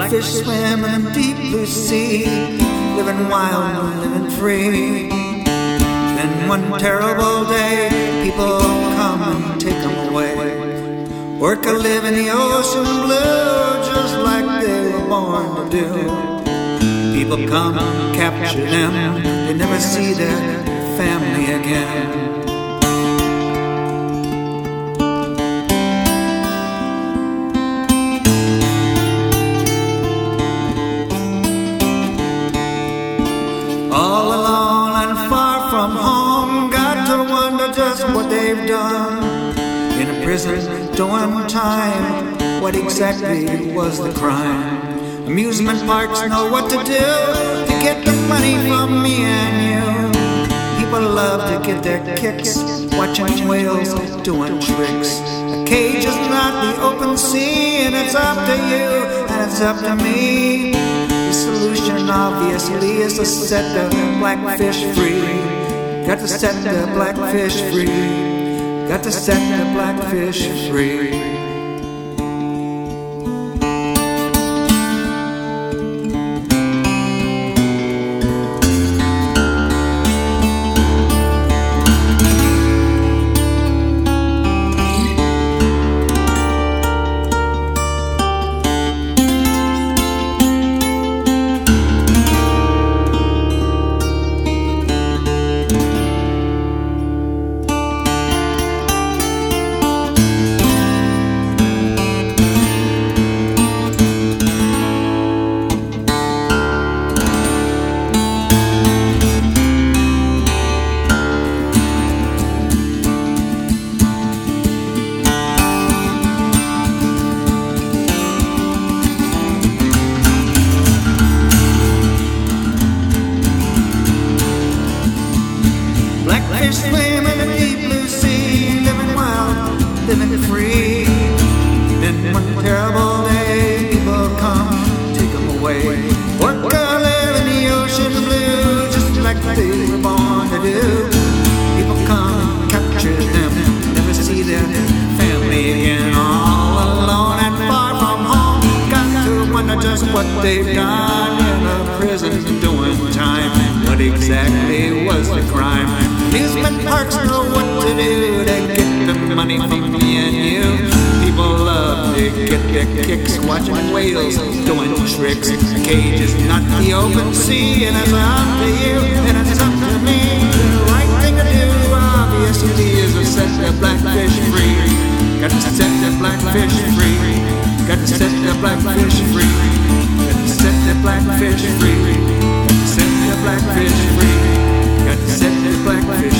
Blackfish swim in the deep blue sea, living wild and living free. Then one terrible day, people come and take them away. Work or live in the ocean blue, just like they were born to do. People come and capture them, they never see their family again. All alone and far from home, got to wonder just what they've done. In a prison doing time, what exactly was the crime? Amusement parks know what to do to get the money from me and you. People love to get their kicks watching whales doing tricks. A cage is not the open sea, and it's up to you and it's up to me. The solution obviously is to set the blackfish free. Got to set the blackfish free. Got to set the blackfish free. Blackfish swim in the deep blue sea, living wild, living free. Then one terrible day, people come, take them away. Work or live in the ocean blue, just like they were born to do. People come, capture them, never see their family again. All alone and far from home, got to wonder just what they've done in a prison doing time. What exactly was the crime? Amusement parks know what to do to get the money from me and you. People love to get their kicks watching whales doing tricks. A cage is not the open sea, and it's up to you and it's up to me. The right thing to do obviously is to set the blackfish free. Got to set the blackfish free. Got to set the blackfish free. Got to set the blackfish free. Got to set the blackfish free. Got to set the blackfish